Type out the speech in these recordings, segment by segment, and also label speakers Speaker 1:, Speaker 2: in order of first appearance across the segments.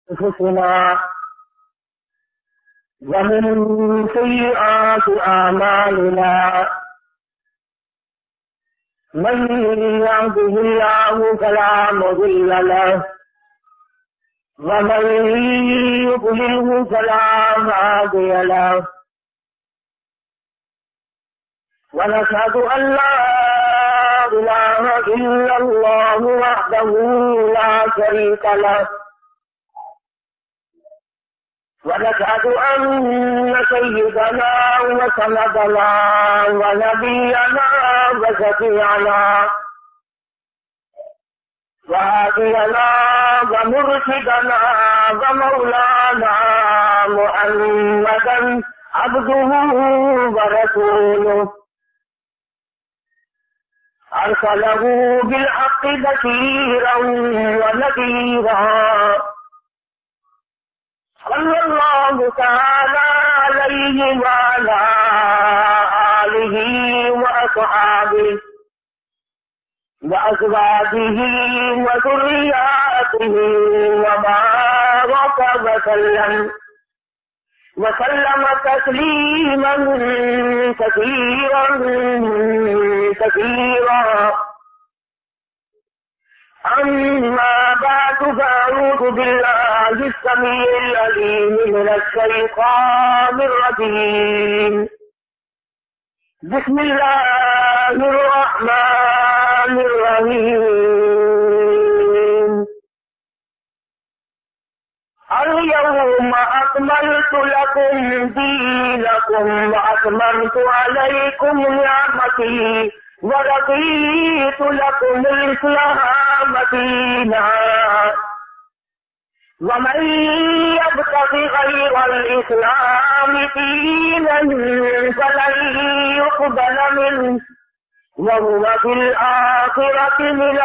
Speaker 1: أنفسنا ومن سيئات أعمالنا من يهده الله فلا مضل له ومن يضلله فلا هادي له ونشهد أن لا إله إلا الله وحده لا شريك له ونشهد أن سيدنا وسندنا ونبينا وشفيعنا وهادينا ومرشدنا ومولانا محمدا عبده ورسوله أرسله بالحق بشيرا ونذيرا صلى الله تعالى عليه وعلى آله وأصحابه وأزواجه وذرياته وبارك وسلم تسليما كثيرا كثيرا. أما بعد فأعوذ بالله السميع العليم من الشيطان الرجيم. بسم الله الرحمن الرحيم. اليوم أكملت لكم دينكم وأتممت عليكم نعمتي ورضيت لكم الإسلام دينا ومن يبتغ غير الإسلام دينا فلن يقبل منه وهو في الآخرة من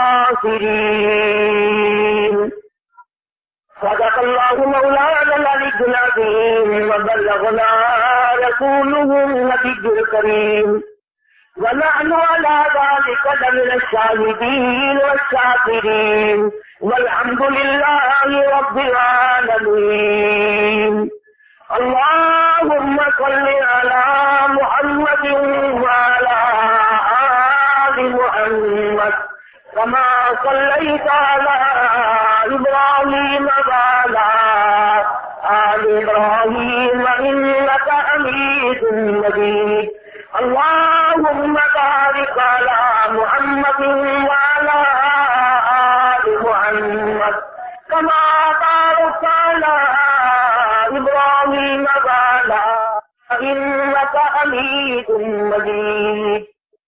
Speaker 1: الخاسرين. صدق الله مولانا العلي العظيم وبلغنا رسوله النبي الكريم ونحن على ذلك لمن الشاهدين والشاكرين والحمد لله رب العالمين. اللهم صل على محمد وعلى آل محمد كما صليت على إبراهيم وعلى آل إبراهيم إنك حميد مجيد. اللهم بارك على محمد وعلى آل محمد كما باركت على إبراهيم وعلى إنك حميد مجيد.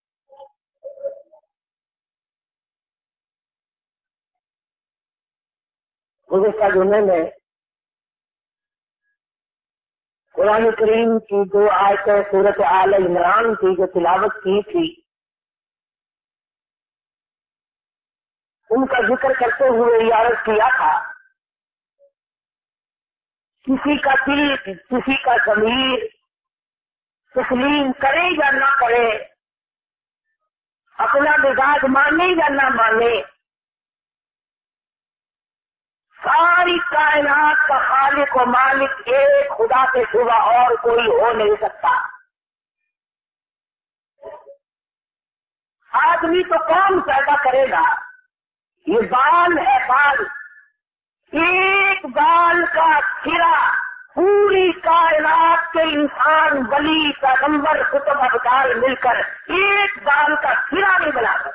Speaker 1: گزشتہ جمعے میں قرآن کریم کی 2 آیتیں سورۃ آل عمران کی جو تلاوت کی تھی ان کا ذکر کرتے ہوئے یہ عرض کیا تھا کسی کا دل کسی کا ضمیر تسلیم کرے یا نہ کرے، اپنا مزاج مانے یا نہ مانے، ساری کائنات کا خالق و مالک ایک خدا کے سوا اور کوئی ہو نہیں سکتا. آدمی تو کون پیدا کرے گا؟ یہ بال ہے، بال، ایک بال کا سرا پوری کائنات کے انسان ولی پیغمبر کتب ابدال مل کر ایک بال کا سرا نہیں بنا سکتے.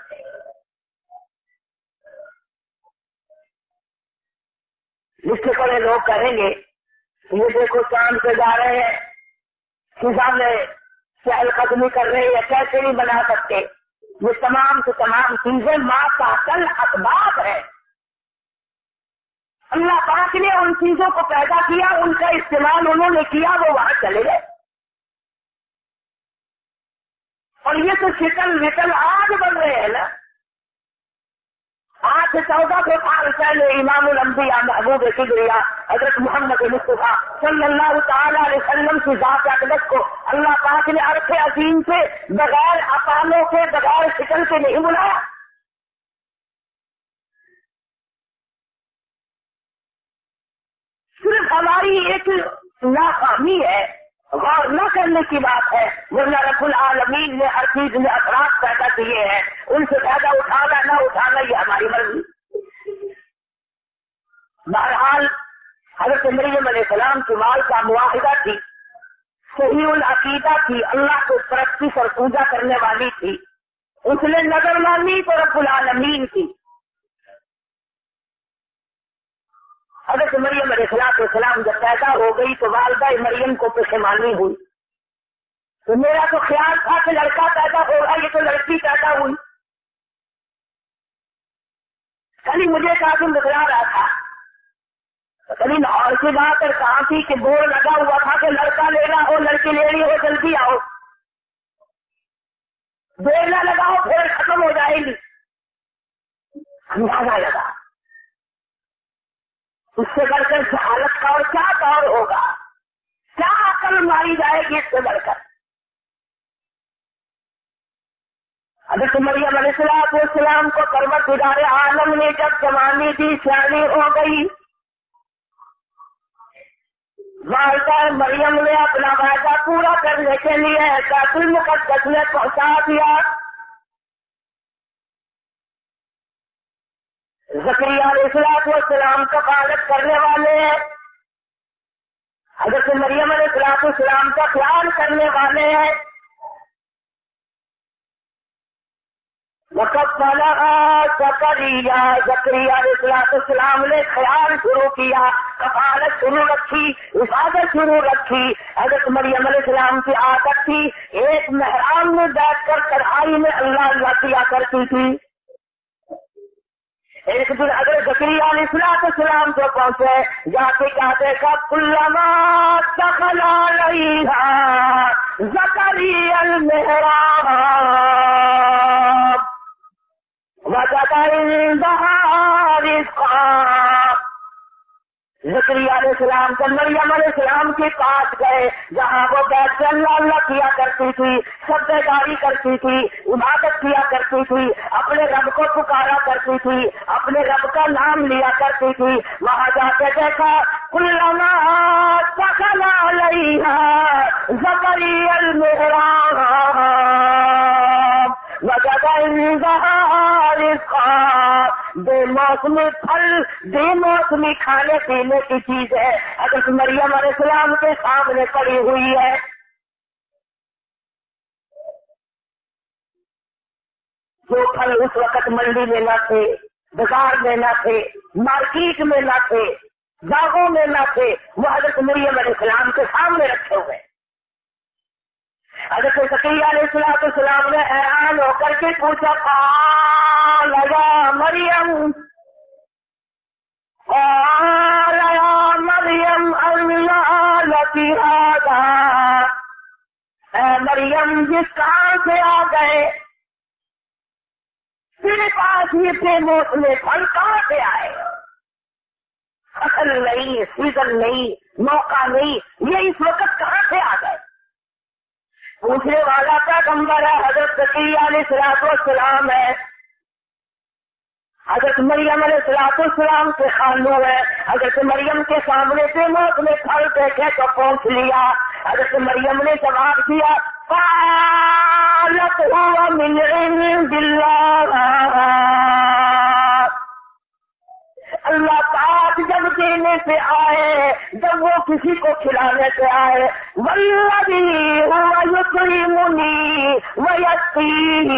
Speaker 1: لکھنے پڑے لوگ کہیں گے یہ دیکھو چاند پہ جا رہے ہیں، فضا میں چہل قدمی کر رہے ہیں، کیسے نہیں بنا سکتے؟ یہ تمام سے تمام چیزیں ماں کا کل اسباب ہے. اللہ پاک نے ان چیزوں کو پیدا کیا، ان کا استعمال انہوں نے کیا، وہ وہاں چلے گئے. اور یہ تو شکل وکل آج بن رہے ہیں نا. آج سے 1400 سال پہلے امام الانبیاء محبوب کبریا حضرت محمد مصطفیٰ صلی اللہ تعالی علیہ وسلم کی ذات اقدس کو اللہ پاک نے عرش عظیم سے بغیر افعالوں کے بغیر شکل کے نہیں بلایا. ہماری ایک ناکامی ہے، غور نہ کرنے کی بات ہے، ورنہ رب العالمین نے ہر چیز میں اثرات پیدا کیے ہیں، ان سے فائدہ اٹھانا نہ اٹھانا یہ ہماری مرضی۔ بہرحال حضرت مریم علیہ السلام کی مال کا معاہدہ تھی، صحیح العقیدہ تھی، اللہ کو پرستی اور پوجا کرنے والی تھی، اس نے نظر مانی تو رب العالمین کی۔ حضرت مریم علیہ السلام جب پیدا ہو گئی تو والدہ مریم کو پشیمانی ہوئی، تو میرا تو خیال تھا کہ لڑکا پیدا ہوگا، یہ تو لڑکی پیدا ہوئی۔ کل مجھے کافی بتلا رہا تھا، کبھی لاہور کی بات اور کہاں تھی کہ بورڈ لگا ہوا تھا کہ لڑکا لینا ہو لڑکی لینی ہو جلدی آؤ، دیر نہ لگاؤ پھر ختم ہو جائے گی۔ اندازہ لگا اس سے بڑھ کر جہالت کا اور کیا دور ہوگا، کیا عقل ماری جائے گی اس سے بڑھ کر۔ حضرت مریم علیہ السلام کو پروردگار عالم نے جب جوانی دی، سیانی ہو گئی، والدہ مریم نے اپنا وعدہ پورا کرنے کے لیے بیت المقدس میں پہنچا دیا۔ زکریا علیہ السلام کفالت کرنے والے ہیں، حضرت مریم علیہ السلام کا خیال کرنے والے ہیں۔ زکریا علیہ السلام نے خیال شروع کیا، کفالت شروع رکھی، عبادت شروع رکھی۔ حضرت مریم علیہ السلام کی عادت تھی ایک محراب میں بیٹھ کر کڑھائی میں اللہ اللہ کیا کرتی تھی۔ ایک دن حضرت زکریا علیہ السلام کو پہنچے، جا کے کیا دیکھا، کلما دخل علیہا زکریا المحراب وجد عندها رزقا۔ زکریا علیہ السلام جب مریم علیہ السلام کے پاس گئے جہاں وہ بیٹھ کر اللہ کیا کرتی تھی، سبزیداری کرتی تھی، عبادت کیا کرتی تھی، اپنے رب کو پکارا کرتی تھی، اپنے رب کا نام لیا کرتی تھی، وہاں جا کے دیکھا کلما دخل علیہا زکریا المحراب وجد عندها رزقا۔ بے موسمی پھل، بے موسمی کھانے پینے کی چیز ہے حضرت مریم علیہ السلام کے سامنے پڑی ہوئی ہے۔ جو پھل اس وقت منڈی میں نہ تھے، بازار میں نہ تھے، مارکیٹ میں نہ تھے، باغوں میں نہ تھے، وہ حضرت مریم علیہ السلام کے سامنے رکھے ہوئے۔ حضرت زکریا علیہ السلام نے حیران ہو کر کے پوچھا، قال یا مریم، قال یا مریم انّا لک ھذا، اے مریم جس کہاں سے آ گئے، تیرے پاس یہ بے موسم پھل کہاں سے آئے؟ فصل نہیں، سیزن نہیں، موقع نہیں، یہ اس وقت کہاں سے آ گئے؟ پوچھنے والا پیغمبر ہے حضرت زکریا علیہ السلام ہے، حضرت مریم علیہ السلام کے خالو ہے۔ حضرت مریم کے سامنے سے موت میں پھل دیکھے تو پہنچ لیا۔ حضرت مریم نے جواب دیا، قالت هو من عند اللہ، اللہ پاک جب دینے سے آئے، جب وہ کسی کو کھلانے سے آئے، والذی هو یطعمنی ویسقین،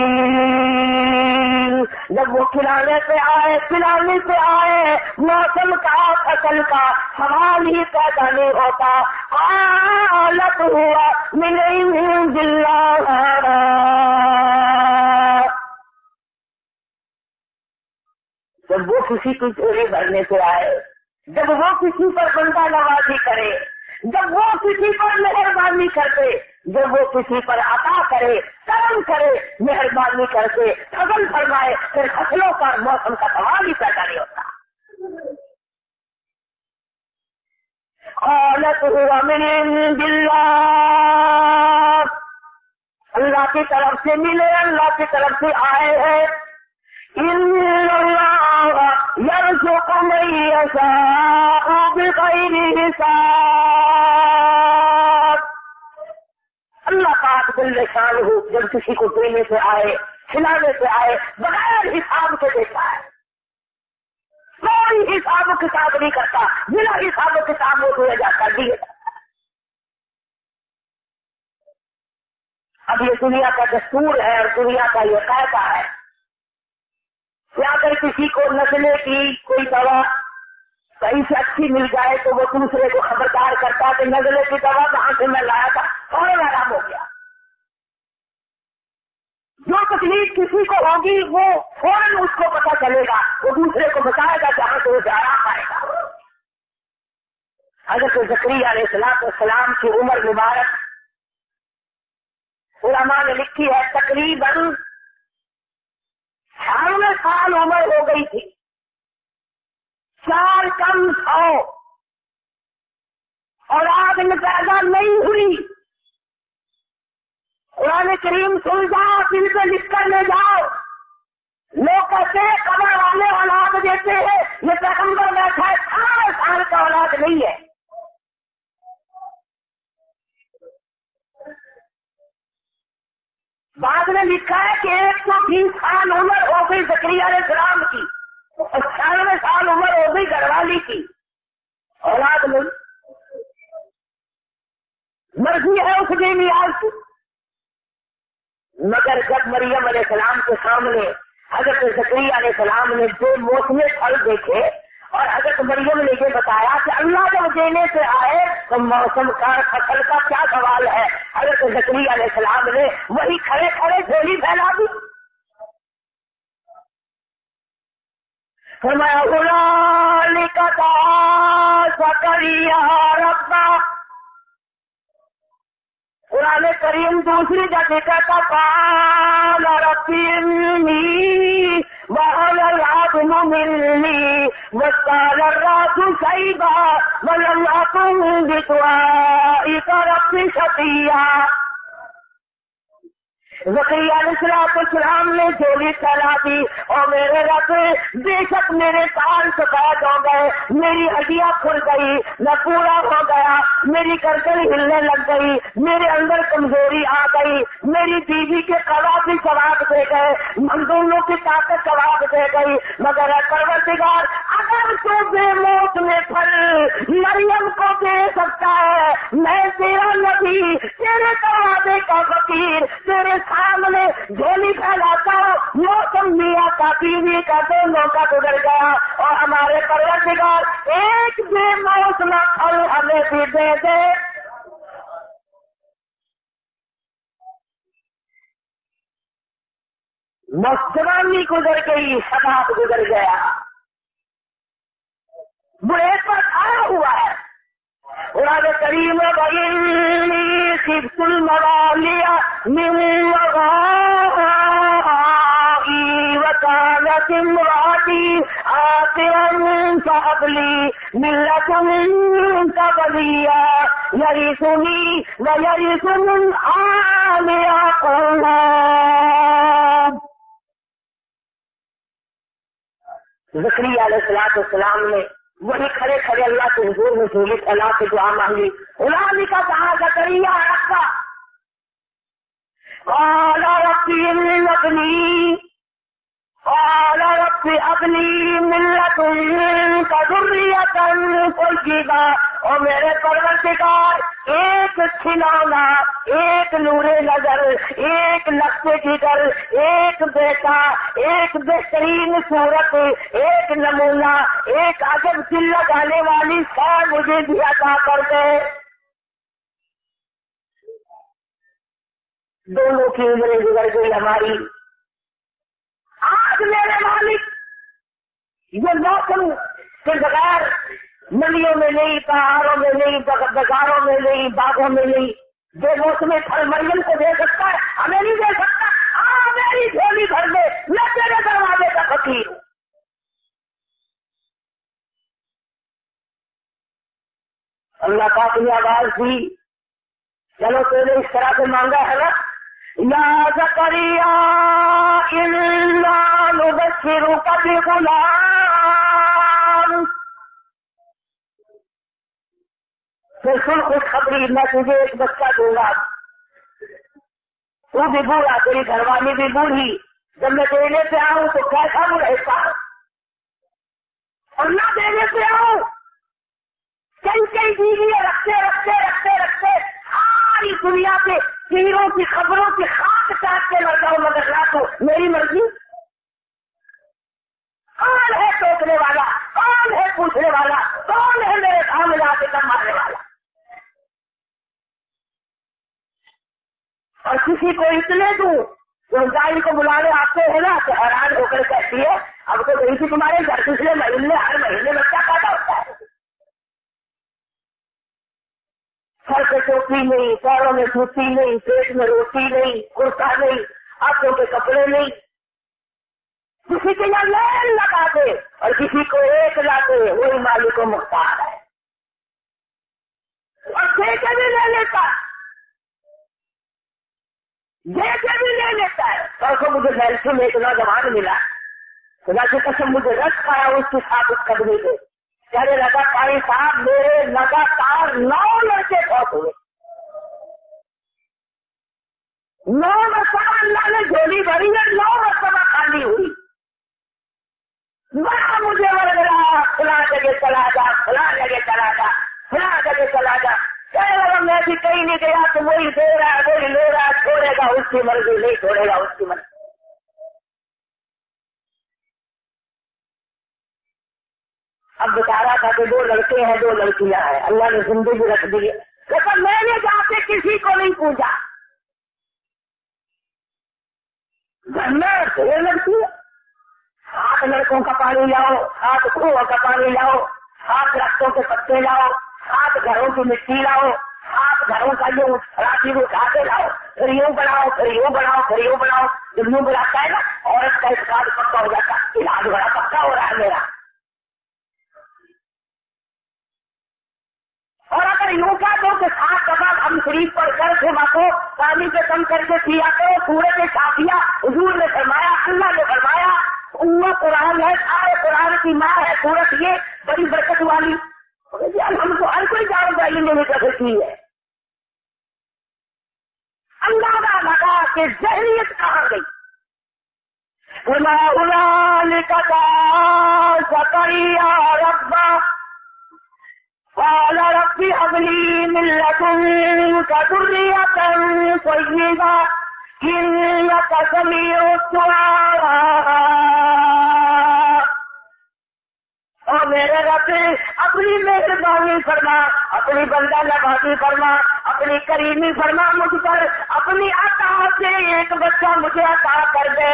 Speaker 1: جب وہ کھلانے سے آئے، پلانے سے آئے، موسم کا، فصل کا سوال ہی پیدا نہیں ہوتا۔ قالت هو من عند اللہ، جب وہ کسی کی جھولی بھرنے سے آئے، جب وہ کسی پر بندہ نوازی کرے، جب وہ کسی پر مہربانی کرتے، جب وہ کسی پر عطا کرے، کرم کرے، مہربانی کر کے فضل فرمائے، پھر فصلوں پر موسم کا سوال ہی پیدا نہیں ہوتا۔ قالت هو من عند اللہ، اللہ کی طرف سے ملے، اللہ کی طرف سے آئے ہیں۔ ان اللہ یرزق من یشاء بغیر جل شانہ جب کسی کو دینے سے آئے کھلانے سے آئے بغیر حساب کے دیتا ہے، کوئی حساب و کتاب نہیں کرتا، بنا حساب و کتاب وہ دیا جاتا دیے جاتا۔ اب یہ دنیا کا دستور ہے اور دنیا کا یہ قاعدہ ہے کہ اگر کسی کو نزلے کی کوئی دوا کہیں سے اچھی مل جائے تو وہ دوسرے کو خبردار کرتا کہ نزلے کی دوا کہاں سے میں لایا تھا، فوراً آرام ہو گیا۔ جو تکلیف کسی کو ہوگی وہ فوراً اس کو پتہ چلے گا، وہ دوسرے کو بتائے گا جہاں سے اسے آرام آئے گا۔ حضرت زکریا علیہ السلام کی عمر مبارک علماء نے لکھی ہے تقریباً 96 سال عمر ہو گئی تھی، 4 کم 100 اولاد میں پیدا نہیں ہوئی۔ قرآن کریم سن جاؤ، دل پہ لکھ کر لے جاؤ۔ لوگ کہتے ہیں قبر والے اولاد دیتے ہیں، یہ پیغمبر بیٹھا ہے 18 سال کا اولاد نہیں ہے۔ بعد میں لکھا ہے کہ 120 سال عمر ہو گئی زکریا علیہ السلام کی، 96 سال عمر ہو گئی گھر والی کی، اولاد نہیں۔ مرضی ہے اس کی نیاز کی۔ مگر جب مریم علیہ السلام کے سامنے حضرت زکریا علیہ السلام نے دو موسمی پھل دیکھے اور حضرت مریم نے یہ بتایا کہ اللہ جب دینے سے آئے تو موسم کا فصل کا کیا سوال ہے، حضرت زکریا علیہ السلام نے وہی کھڑے کھڑے جھولی پھیلا دی۔ فرمایا هنالک دعا زکریا ربہ۔ قرآن کریم دوسری جگہ کہتا قال رب انی وهن العظم منی واشتعل الرأس شیبا ولم أكن بدعائک رب شقیا۔ زکریا علیہ السلام نے جھولی پھیلا دی اور میرے رب بے شک میرے کان سفید ہو گئے، میری ہڈیاں کھل گئی، میں پورا ہو گیا، میری گردن ہلنے لگ گئی، میرے اندر کمزوری آ گئی، میری بیوی کے قواب بھی جواب دے گئے، مزدوروں کی طاقت جواب دے گئی، مگر اے پروردگار اگر تو بے موت میں پھل مریم کو دے سکتا ہے، میں تیرا نبی تیرے دروازے کا فقیر تیرے سامنے جھولی پھیلاتا ہوں، موسم میاں کا بیوی کا دونوں کا گزر گیا اور ہمارے پروردگار ایک بے موسم پھل ہمیں بھی دے دے۔ جوانی گزر گئی، شباب گزر گیا، بڑھے پر آیا ہوا ہے۔ قرآن کریم وَإِنِّي خِفْتُ الْمَوَالِيَ مِنْ وَرَائِي وَكَانَتِ امْرَأَتِي عَاقِرًا فَهَبْ لِي مِن لَّدُنكَ وَلِيًّا يَرِثُنِي وَيَرِثُ مِنْ آلِ يَعْقُوبَ۔ زکریا علیہ السلام نے وہی کھڑے کھڑے اللہ کے حضور میں جھولی پھیلا کے دعا مانگی۔ اولئک دعا زکریا ربہ قال رب ابنی قال رب هب لي من لدنك ذرية طیبہ۔ اور میرے پروردگار ایک کھلونا، ایک نور نظر، ایک نقش جگر، ایک بیٹا، ایک بہترین صورت، ایک نمونہ، ایک عجب دل لگانے والی شے مجھے بھی عطا کر دے۔ دونوں کی عمریں گزر گئی ہماری۔ آج میرے مالک یہ موسم کے بغیر ندیوں میں نہیں، پہاڑوں میں نہیں، بازاروں میں نہیں، باغوں میں نہیں، جو موسم پھل مریم کو دے سکتا ہے ہمیں نہیں دے سکتا۔ ہاں میری جھولی بھر دے، میں تیرے دروازے کا فقیر ہوں۔ اللہ پاک نے آواز دی، چلو تیرے اس طرح سے مانگا ہے نا، یا زکریا انا نبشرک بغلام، پھر سن خوشخبری میں تجھے ایک بچہ دوں گا۔ तू भी बूढ़ा, तेरी घरवाली भी बूढ़ी, जब मैं देने पे आऊं तो कैसा वो रहता है, और ना देने पे आऊं कई कई बीवियां रखते रखते रखते रखते सारी दुनिया के पीरों की खबरों की खाक काट के लड़ जाऊं, मगर ना तो मेरी मर्जी। कौन है टोकने वाला, कौन है पूछने वाला, कौन है मेरे सामने आके दम मारने वाला? और किसी को इतने दूं तो गाड़ी को बुलाने आते हैं ना तो हैरान होकर कहती है, अब तो गई थी तुम्हारे घर, पिछले महीने हर महीने बच्चा पैदा होता है, सर पे टोपी नहीं, पैरों में जूती नहीं, पेट में रोटी नहीं, कुर्ता नहीं, हाथों के कपड़े नहीं, किसी के यहाँ लाइन लगा दे और किसी को एक लाते, वही मालिक को मुख्तार है, और ठेके भी ले लेता, ठेके भी ले लेता है। परसों मुझे मेलसी में एक नौजवान मिला, खुदा की कसम मुझे रस खाया उसके साथ उस कदमी से, कहने लगा भाई साहब मेरे लगातार 9 लड़के बहुत हुए, 9 मरतबा अल्लाह ने झोली भरी है, 9 मरतबा खाली हुई, बड़ा मुझे वरगला, फला जगह चला जा, फला जगह चला जा, फला जगह चला जा, कहने लगा मैं भी कहीं नहीं गया तो वही दे रहा है, वही ले रहा है, छोड़ेगा उसकी मर्जी, नहीं छोड़ेगा उसकी मर्जी। अब बता रहा था कि 2 लड़के हैं 2 लड़कियां हैं, अल्लाह ने जिंदगी रख दी है, लेकिन मैंने जाके किसी को नहीं पूछा, घर में 2 लड़की है, 7 लड़कों का पानी लाओ, 7 कुओं का पानी लाओ, 7 रस्तों के पत्ते लाओ, 7 घरों की मिट्टी लाओ, 7 घरों का ये राशि उठा के लाओ, फिर यूं बनाओ, फिर यूं बनाओ, फिर यूं बनाओ, जब यूं बनाता है ना औरत का इलाज पक्का हो जाता, इलाज बड़ा पक्का हो रहा है मेरा। और अगर यूं का दो कि 7 दफा हम शरीफ पर कर थे को पानी पे कम करके पिया करो, सूरज ने काफिया हुजूर ने फरमाया, अल्लाह ने फरमाया, उम्मा कुरान है, सारे कुरान की माँ है सूरत, ये बड़ी बरकत वाली, हमको हर कोई जानता है ये बरकत की है। अंदाजा लगा के जहनीत कहाँ गई, रब्बा قال رب هب لي من لدنك ذرية طيبة إنك سميع الدعاء، اور میرے رب اپنی مہربانی فرما، اپنی بندہ نوازی فرما، اپنی کریمی فرما مجھ پر، اپنی عطا سے ایک بچہ مجھے عطا کر دے۔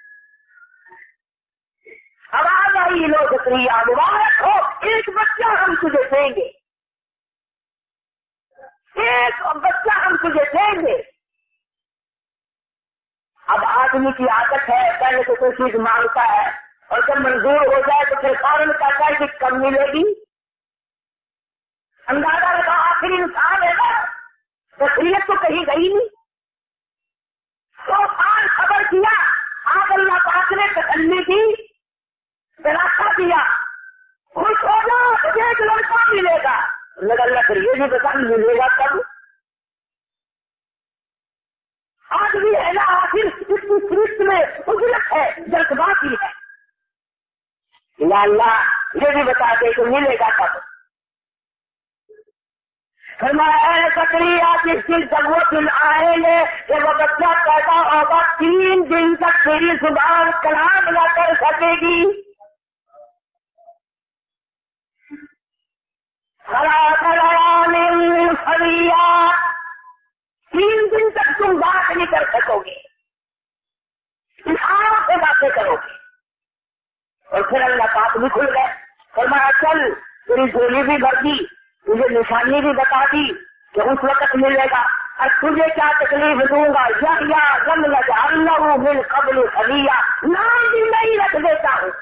Speaker 1: اب آ گئی لو شکریہ، مبارک ہو، ایک بچہ ہم تجھے دیں گے، ایک بچہ ہم تجھے دیں گے۔ اب آدمی کی عادت ہے پہلے تو کوئی چیز مانگتا ہے اور جب منظور ہو جائے تو پھر فوراً کہتا ہے کہ کم ملے گی، اندازہ لگا آخر انسان ہے نا، تسلیت تو کہیں گئی نہیں، 100 سال خبر کیا، آج اللہ پاک نے تسلی کی، دلاسا دیا، خوش ہو جا تجھے ایک لڑکا ملے گا، اللہ پھر یہ بھی بتا ملے گا کب؟ آدمی ہے نا آخر اتنی فریق میں اجرت ہے، جذباتی ہے، یا اللہ یہ بھی بتا دے کہ ملے گا کب؟ فرمایا سکریہ جس دن جب وہ دن آئیں گے کہ وہ بچہ پیدا ہوگا 3 دن تک تیری زبان کلام نہ کر سکے گی، فریا 3 دن تک تم بات نہیں کر سکو گے، اشاروں سے باتیں کرو گے، اور پھر اللہ پاک بھی کھل گئے، فرمایا چل تیری جھولی بھی بھر دی، تجھے نشانی بھی بتا دی کہ اس وقت ملے گا، اور تجھے کیا تکلیف دوں گا، یا لم نجعلہ من قبل سمیہ، نام بھی نہیں رکھ دیتا ہوں،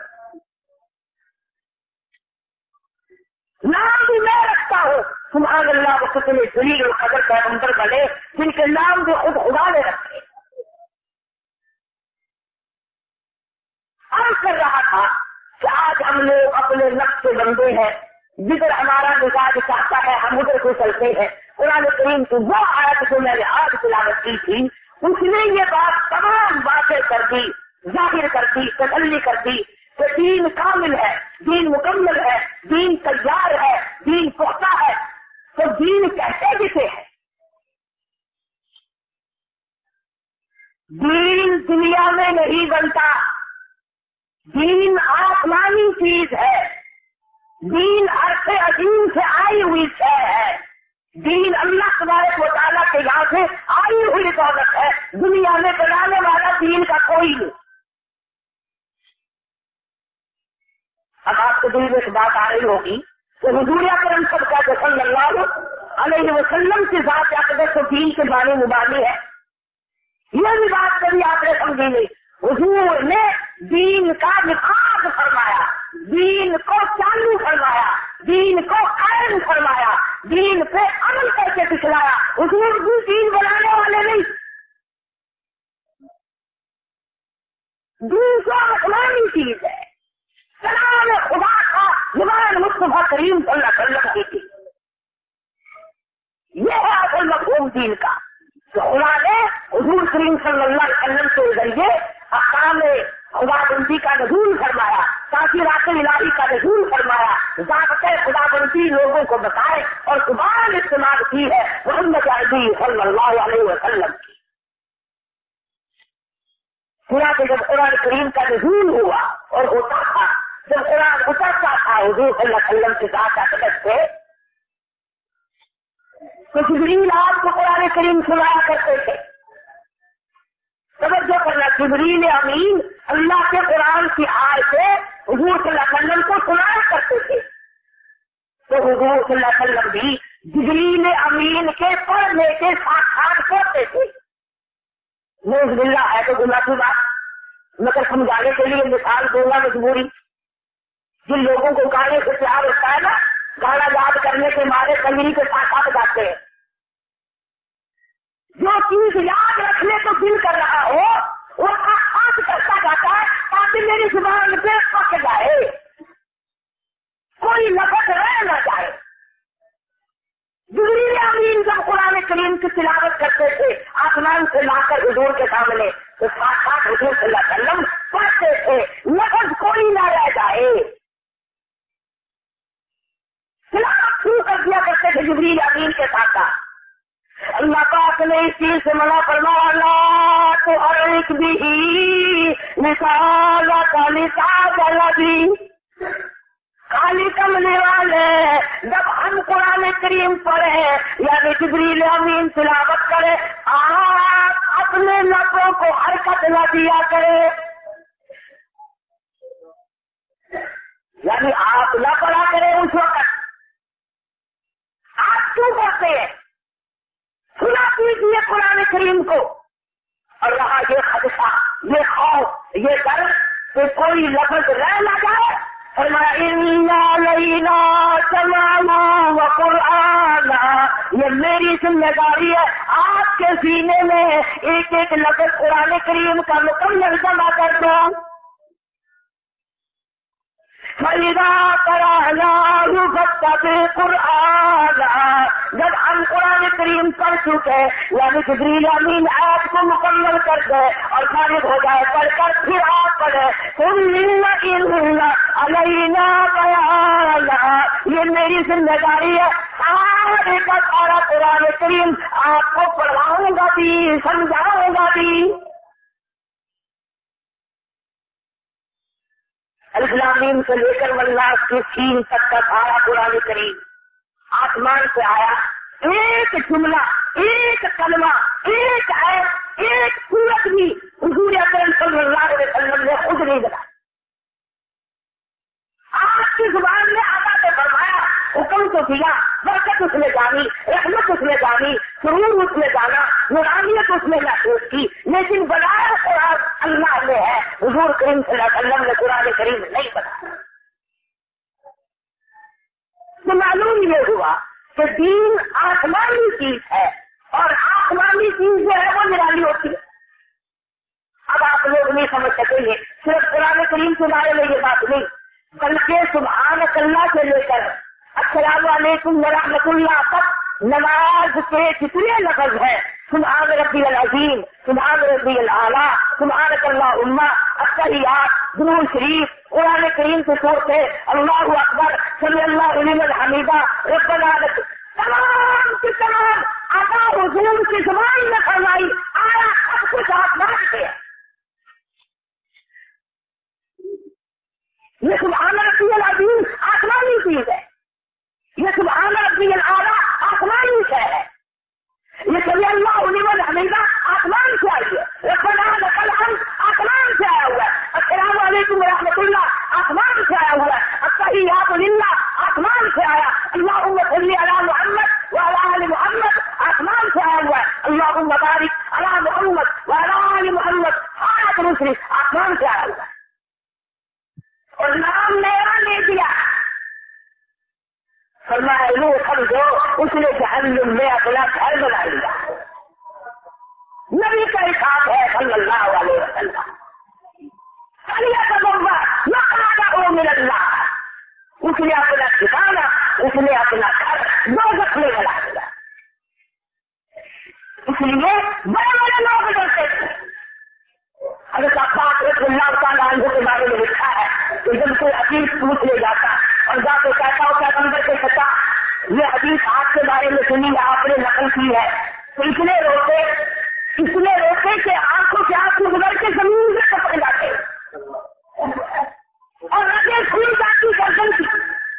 Speaker 1: نام بھی میں رکھتا ہوں، سبحان اللہ، وہ کتنے جلیل القدر پیغمبر بنے جن کے نام بھی خود خدا نے رکھے۔ عرض کر رہا تھا کہ آج ہم لوگ اپنے نفس سے بندے ہیں، جدھر ہمارا مزاج چاہتا ہے ہم ادھر کو چلتے ہیں۔ قرآن کریم کی وہ آیت جو میں نے آج تلاوت کی تھی उसने ये बात तमाम बातें कर दी, जाहिर कर दी, तसल्ली कर दी कि दीन कामिल है, दीन मुकम्मल है, दीन तैयार है, दीन पुख्ता है। तो दीन कहते किसे है? दीन दुनिया में नहीं बनता, दीन आसमानी चीज है, दीन अर्श अजीम से आई हुई शय है, दीन अल्लाह तबारक व तआला के यहाँ से आई हुई दौलत है। दुनिया में बनाने वाला दीन का कोई नहीं। अब आपको दिल में एक बात आ रही होगी तो हुजूर अकरम सल्लल्लाहु अलैहि वसल्लम की जात अक़दस तो दीन के बारे मुबानी है। यह भी बात कभी आपने समझी नहीं। हुजूर ने दीन का निफाज फरमाया, दीन को चालू फरमाया, दीन को कायम फरमाया, दीन पे अमल करके दिखलाया। हुजूर भी दीन बनाने वाले नहीं, दीन तो आसमानी चीज है। कलाम खुदा का जुबान मुस्तफा करीम सल्लल्लाहु अलैहि वसल्लम की थी। यह है असल मफ़हूम दीन का। तो खुदा ने हुजूर करीम सल्लल्लाहु अलैहि वसल्लम के जरिए अहकाम खुदाबंदी का नज़ूल फरमाया, ताक़ीरात इलाही का नज़ूल फरमाया, ज़ाबते खुदाबंदी लोगों को बताए और जुबान इस्तेमाल की है मुहम्मद अरबी सल्लल्लाहु अलैहि वसल्लम की। खुदा के जब कुरान करीम का नज़ूल हुआ और होता था, जब कुरान उतरता था हुजूर सल्लल्लाहु अलैहि वसल्लम के ज़ात अक़दस से, तो जिब्रील आपको कुरान करीम सुनाया करते थे। तवज्जो करना, जिब्रील अमीन अल्लाह के कुरान की आयतें हुजूर सल्लल्लाहु अलैहि वसल्लम को सुनाया करते थे। तो हुजूर सल्लल्लाहु अलैहि वसल्लम भी जिब्रील अमीन के पढ़ने के साथ पढ़ते थे। नौज़ुबिल्लाह है तो गुनाह की बात, मगर समझाने के लिए मिसाल दूंगा मजबूरी। जिन लोगों को गाने से प्यार होता है ना, गाना याद करने के मारे कंगरी के साथ गाते हैं। जो चीज याद रखने को दिल कर रहा हो वो हाथ करता जाता है ताकि मेरी जुबान पे पक जाए, कोई लफ्ज़ रह न जाए। जिब्रील अमीन जब कुरान करीम की तिलावत करते थे आसमान से लाकर हुजूर के सामने, तो साथ हुजूर सल्लल्लाहु अलैहि वसल्लम पढ़ते थे, लफ्ज़ कोई न रह जाए। तिलावत शुरू कर दिया करते थे जिब्रील अमीन के साथ। अल्लाह पाक ने इस चीज से मना फरमाया तो अर्क भी निकाला काली खाली कमले वाले। जब हम कुरान करीम पढ़े यानी जिब्रील अमीन तिलावत करे, आप अपने लफ्ज़ों को हरकत न दिया करे, यानी आप न पढ़ा करें उस वक्त। आप क्यों पढ़ते हैं? सुना कीजिए कुरान करीम को। और रहा ये खदशा, ये खौफ, ये डर कि कोई लफ्ज़ रह न जाए, फरमाया इन्ना लैना समाना व कुरआना, ये मेरी जिम्मेदारी है आपके सीने में एक एक लफ्ज़ कुरान करीम का मुकम्मल जमा कर दो। फरीदा कराहू फत्तबी कुरआना, जब हम कुरान करीम पढ़ चुके यानी जिब्रील अमीन आयत को मुकम्मल कर दे और फारिग हो जाए पढ़कर, फिर आप पढ़े अलैना बयाना, ये मेरी जिम्मेदारी है सारे का सारा कुरान करीम आपको पढ़ाऊंगा भी समझाऊंगा भी। अल्लामीन से लेकर वल्लाह की सीन तक का सारा कुरान करीम आसमान से आया। एक जुमला, एक कलमा, एक आयत, एक सूरत भी हुजूर अकरम सल्लल्लाहु अलैहि वसल्लम ने खुद नहीं बनाया। आपकी जुबान में आधा तो फरमाया, हुक्म तो दिया, बरकत उसने जानी, रहमत उसने जानी, सुरूर उसने जाना, नूरानियत उसने महसूस की, लेकिन बनाया कुरान अल्लाह ने है, हुजूर करीम सल्लल्लाहु अलैहि वसल्लम ने कुरान करीम नहीं बनाया। तो मालूम ये हुआ कि दीन आसमानी चीज है और आसमानी चीज जो है वो निराली होती है। अब आप लोग नहीं समझ सकेंगे, सिर्फ कुरान करीम के बारे में ये बात नहीं, बल्कि सुभान अल्लाह से लेकर अस्सलामु अलैकुम व रहमतुल्लाह तक नमाज के जितने लफ्ज़ हैं سبحان ربی العظیم، سبحان ربی الاعلیٰ، سبحانک اللہم، التحیات، درود شریف، قرآن کریم سے سورتے اللہ اکبر، سمی اللہ لمن حمیدہ، ربنا لک، تمام کی تمام آقا حضور کی زبان میں فرمائی آیا سب کچھ آسمان سے ہے. یہ سبحان ربی العظیم آسمانی چیز ہے، یہ سبحان ربی الاعلیٰ آسمانی شے ہے، یہ سمی اللہ لمن حمیدہ آسمان سے آئی ہے، ربنا لک الحمد آسمان سے آیا ہوا ہے، السلام علیکم ورحمۃ اللہ آسمان سے آیا ہوا ہے، التحیات للہ آسمان سے آیا، اللہم صلی علی محمد وعلی آل محمد آسمان سے آیا ہوا ہے، اللہم بارک علی محمد وعلی آل محمد سارا دوسری آسمان سے آیا ہوا ہے. اور نام میرا لے دیا، فرمایا لو سمجھو اس نے جہنم میں اپنا گھر بنا لیا. نبی کا حساب ہے صلی اللہ علیہ وسلم، من اللہ، اس نے اپنا ٹھکانا، اس نے اپنا گھر دوزخ میں بنا لیا. اس لیے بڑے بڑے لوگ ڈرتے تھے. حضرت عباس رضی اللہ تعالیٰ عنہ کے بارے میں لکھا ہے کہ جب کوئی حدیث پوچھ لے جاتا اور جا کے کہتا ہو کیا اندر کے ستا یہ حدیث آپ کے بارے میں سنی ہے، آپ نے نقل کی ہے، تو اتنے روتے کہ آنکھوں سے آنکھ گزر کے زمین سے پکڑ جاتے اور رگیں کھل جاتی گردن کی،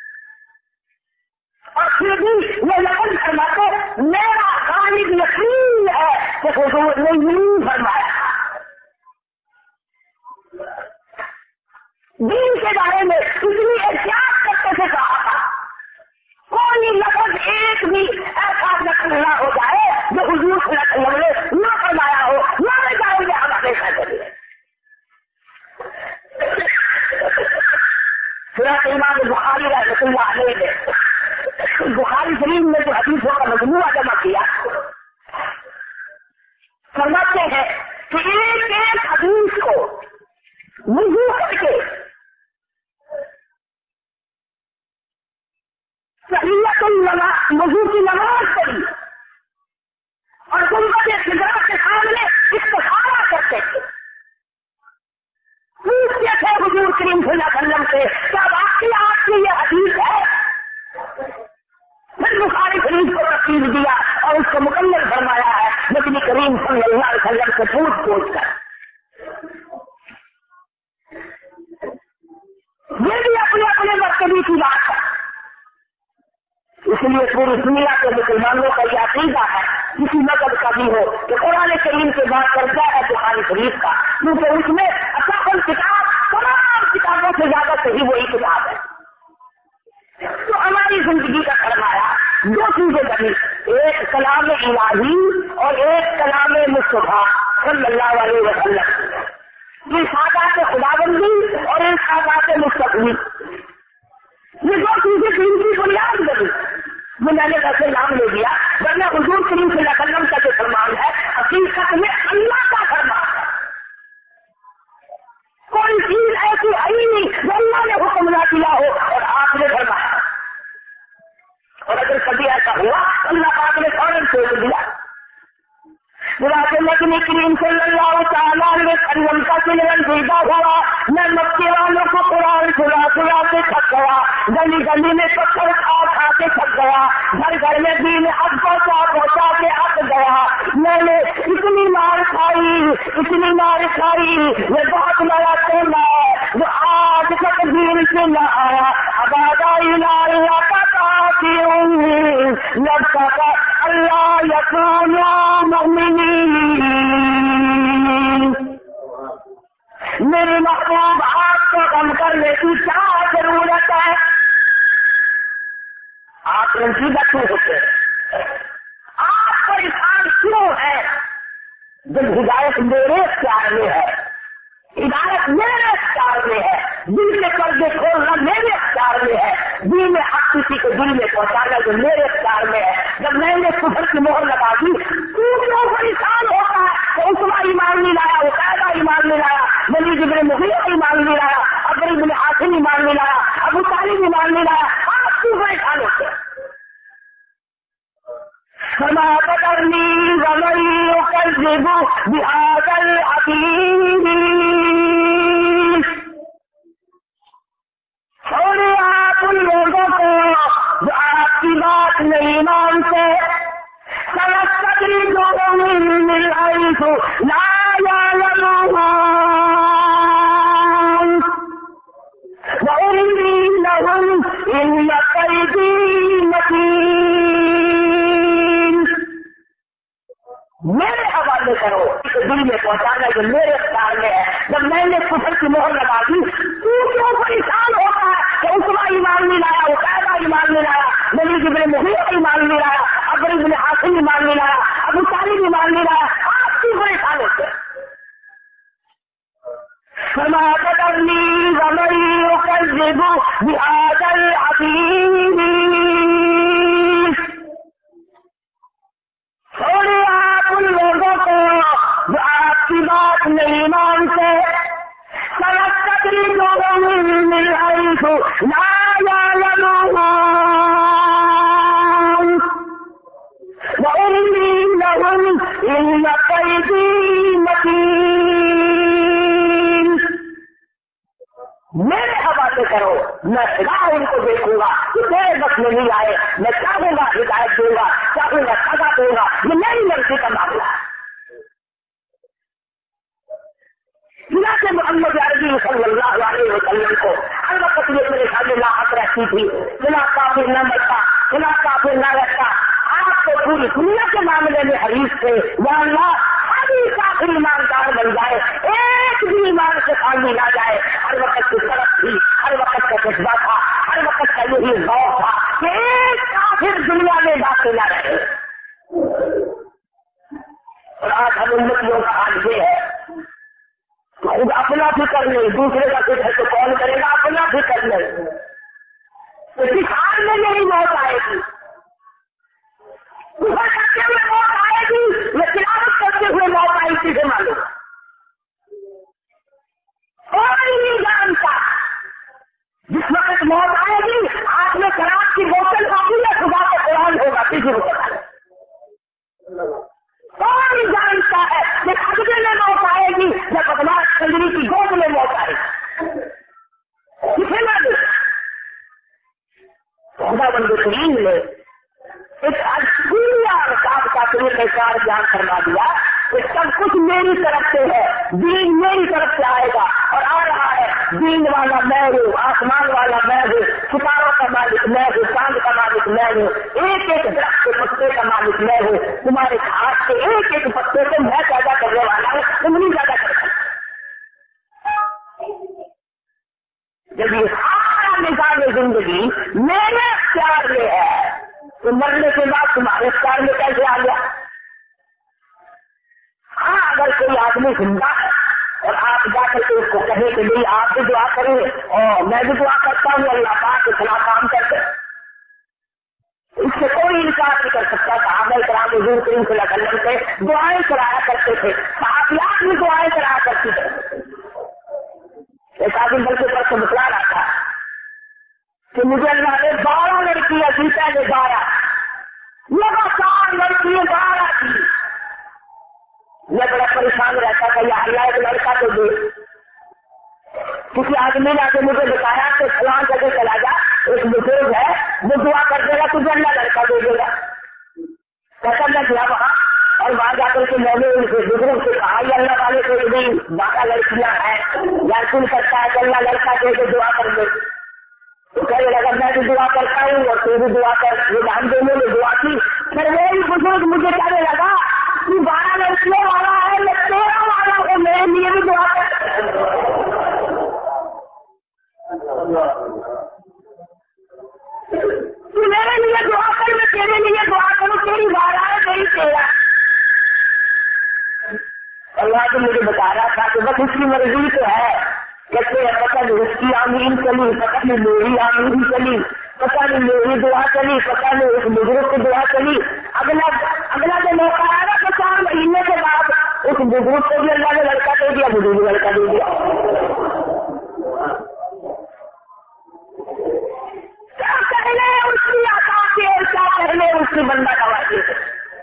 Speaker 1: اور پھر بھی وہ نقل فرماتے میرا غالب یقین ہے کہ حضور نے یوں فرمایا. دین کے بارے میں اتنی احتیاط کرتے سے کہا تھا کوئی لفظ ایک بھی ایسا نقل نہ ہو جائے جو حضور صلی اللہ علیہ وسلم نے نہ فرمایا ہو، نہ جائیں گے ہم ہمیشہ کے لیے. سورۃ امام بخاری رحمۃ اللہ علیہ نے بخاری شریف میں جو حدیثوں کا مجموعہ جمع کیا فرماتے ہیں کہ ایک ایک حدیث کو وضو کر کے وضو کی نماز پڑھی اور گنبد خضرا کے سامنے استخارہ کرتے تھے. پوچھتے تھے حضور کریم صلی اللہ علیہ وسلم سے کیا واقعی آپ کی یہ حدیث ہے؟ پھر بخاری شریف کو تفصیل دیا اور اس کو مکمل فرمایا ہے نبی کریم صلی اللہ علیہ وسلم سے پوچھ کر. یہ بھی اپنے اپنے مرتبے کی بات ہے. اس لیے پوری دنیا کے مسلمانوں کا یہ عقیدہ ہے کسی مذہب کا بھی ہو کہ قرآن کریم سے بات کرتا ہے بخاری شریف کا، کیونکہ اس میں اصل کتاب تمام کتابوں سے زیادہ صحیح وہی کتاب ہے. تو ہماری زندگی کا فرمایا دو چیزیں بنی، ایک کلام الہی اور ایک کلام مصطفیٰ صلی اللہ علیہ وسلم، یہ سادات خداوندی اور ایک سادات مستقبی. یہ دو چیزیں دین کی بنیاد بنی. میں نے ویسے نام لے دیا ورنہ حضور کریم صلی اللہ علیہ وسلم کا جو فرمان ہے حقیقت میں اللہ کا فرمان ہے. کوئی چیز ایسی ہے ہی نہیں جو اللہ نے حکم نہ کیا ہو اور آپ نے فرمایا، اور اگر کبھی ایسا ہوا اللہ پاک نے فوراً چھوڑ دیا. نبی کریم صلی اللہ تعالیٰ علیہ وسلم کا چلن پیدا ہوا، میں مکے والوں کو قرآن سنا کے تھک گیا، گلی گلی میں پتھر کھا کے تھک گیا، گھر گھر میں دین اب پہنچا کے اب گیا. میں نے اتنی مار کھائی یہ بہت بڑا سونا ہے جو آج تک دین سے نہ آیا. اللہ کا کافی لگتا تھا اللہ یقین میرے محبوب آپ کو غم کرنے کی کیا ضرورت ہے؟ آپ رنجیدہ کیوں ہوتے ہیں؟ آپ پریشان کیوں ہے؟ جب ہدایت میرے اختیار میں ہے، ہدایت میرے اختیار میں ہے، دل کے پردے کھولنا میرے اختیار میں ہے، دل میں حق کسی کو دل میں پہنچانا جو میرے اختیار میں ہے. جب میں نے کفر کی مہر لگا دی تو کیوں پریشان ہوتا ہے کہ عثمان ایمان نہیں لایا، عقیدہ ایمان نہیں لایا، ولید بن مغیرہ ایمان نہیں لایا، عمرو بن عاصم ایمان نہیں لایا، ابو طالب ایمان نہیں لایا، آپ کیوں پریشان ہوتے ہیں؟ فما تذرني ومن يكذب بهذا الحديث، چھوڑے آپ ان لوگوں کو جو آپ کی بات نہیں مانتے. سنستدرجهم من حيث لا يعلمون وأملي لهم إن كيدي متين. میرے حوالے کرو دل میں پہنچانا جو میرے اختیار میں ہے. جب میں نے کفر کی مہر لگا دی تو کیوں پریشان ہوتا ہے کہ عثمان ایمان نہیں لایا, عقیدہ ایمان نہیں لایا, ولید بن مغیرہ ایمان نہیں لایا, عمرو بن عاصم ایمان نہیں لایا, ابو طالب ایمان نہیں لایا, آپ کیوں پریشان ہوتے ہیں؟ فما تذرني ومن يكذب بهذا الحديث, چھوڑے آپ ان لوگوں کو جو آپ کی بات نہیں مانتے. سنستدرجهم من حيث لا يعلمون وأملي لهم إن كيدي متين. میرے حوالے کرو, میں راہ ان کو دیکھوں گا کہ دیر وقت میں نہیں آئے. میں چاہوں گا ہدایت دوں گا, چاہوں گا سزا دوں گا. یہ میری مرضی کا معاملہ ہے. جناب محمد عربی صلی اللہ علیہ وسلم کو ہر وقت یہ پریشانی لاحق رہتی تھی. جناب کافر نہ مرتا, جناب کافر نہ رہتا. آپ کو پوری دنیا کے معاملے میں حریف تھے. یا اللہ سبھی کافر ایماندار بن جائے, ایک بھی ایمان سے خالی نہ جائے. ہر وقت کی طرف تھی, ہر وقت کا جذبہ تھا, ہر وقت کا یہی غور تھا کہ ایک کافر دنیا میں باقی نہ رہے. اور آج ہم امتیوں کا حال یہ ہے خود اپنا فکر نہیں, دوسرے کا فکر ہے تو کون کرے گا؟ اپنا فکر نہیں. تو جس حال میں یہی موت آئے گی, صبح کرتے ہوئے موت آئے گی یا تلاوت کرتے ہوئے موت آئی تھی سے معلوم. کوئی نہیں جانتا. جس وقت موت آئے گی ہاتھ میں شراب کی بوتل ہوگی یا صبح کا قرآن ہوگا, کسی کو پتا نہیں. کوئی جانتا ہے کہ خطرے میں موت آئے گی یا بدماش کنجری کی گود میں موت آئے گی, کسے نہ دے. خدا بند کریم نے ایک دنیا صاحب کا طریقہ کار بیان فرما دیا کہ سب کچھ میری طرف سے ہے, دین میری طرف سے آئے گا اور آ رہا ہے. دین والا میں ہوں, آسمان والا میں ہوں, ستاروں کا مالک میں ہوں, چاند کا مالک میں ہوں, ایک ایک درخت کے پتے کا مالک میں ہوں. تمہارے ہاتھ کے ایک ایک پتے کو میں پیدا کرنے والا ہوں, تم نہیں پیدا کر سکتے. جب یہ سارا نظام زندگی میرے اختیار میں ہے تو مرنے کے بعد تمہارے اختیار میں کیسے آ گیا؟ ہاں, اگر کوئی آدمی زندہ ہے اور آپ جا کر کے اس کو کہے کہ نہیں آپ بھی دعا کریں اور میں بھی دعا کرتا ہوں اللہ پاک کے خلاف کام کرتے, اس سے کوئی انکار نہیں کر سکتا. صحابہ کرام حضور کریم صلی اللہ علیہ وسلم سے دعائیں کرایا کرتے تھے, صحابیات بھی دعائیں کرایا کرتی تھے. ایک آدمی بلکہ طرف سے بتلا رہا تھا کہ مجھے اللہ نے 12 لڑکیاں دی, پہلے 12 لگاتار لڑکیاں 12 تھی. میں بڑا پریشان رہتا تھا, یا اللہ ایک لڑکا تو دے. کسی آدمی نے آ کے مجھے بتایا کہ فلاں جگہ چلا جا, ایک بزرگ ہے وہ دعا کر دے گا, تجھے اللہ لڑکا دے دے گا. کہتا میں گیا وہاں اور وہاں جا کر کے میں نے ان سے بزرگ سے کہا یہ اللہ والے کو بھی 12 لڑکیاں ہیں, یا کل کرتا ہے کہ اللہ لڑکا دے کے دعا کر دے. تو کہنے لگا میں بھی دعا کرتا ہوں اور تو بھی دعا کر. یہ ہم دونوں نے دعا کی. پھر وہی بزرگ مجھے کہنے لگا تو 12 لڑکیوں والا ہے یا 13 والا ہے, میرے لیے بھی دعا کر. تو میرے لیے دعا کر, میں تیرے لیے دعا کروں. تیری 12 ہے, میری 13. اللہ تو مجھے بتا رہا تھا کہ بس اس کی مرضی تو ہے. کہتے ہیں پتہ نہیں اس کی آمین چلی, پتہ نہیں میری آمین چلی, پتہ نہیں میری دعا چلی, پتہ نہیں اس بزرگ کی دعا چلی. اگلا جو موقع آیا نا 4 مہینے کے بعد اس بزرگ کو بھی اللہ نے لڑکا دے دیا, مجھے بھی لڑکا دے دیا. کیا کہنے اس کی عطا سے, کیا کہنے اس کی بندہ نوازی سے.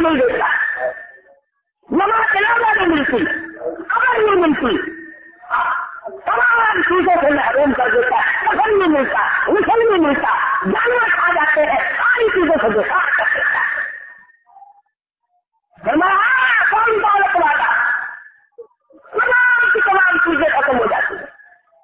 Speaker 1: نہیں دیتا، نماز تلاوت نہیں ملتی، خبر نہیں ملتی، تمام چیزوں سے محروم کر دیتا ہے، کفن نہیں ملتا، غسل نہیں ملتا، جانور کھا جاتے ہیں، ساری چیزوں سے بیکار کر دیتا ہے۔ کون دولت والا، تمام کی تمام چیزیں ختم ہو جاتی ہیں۔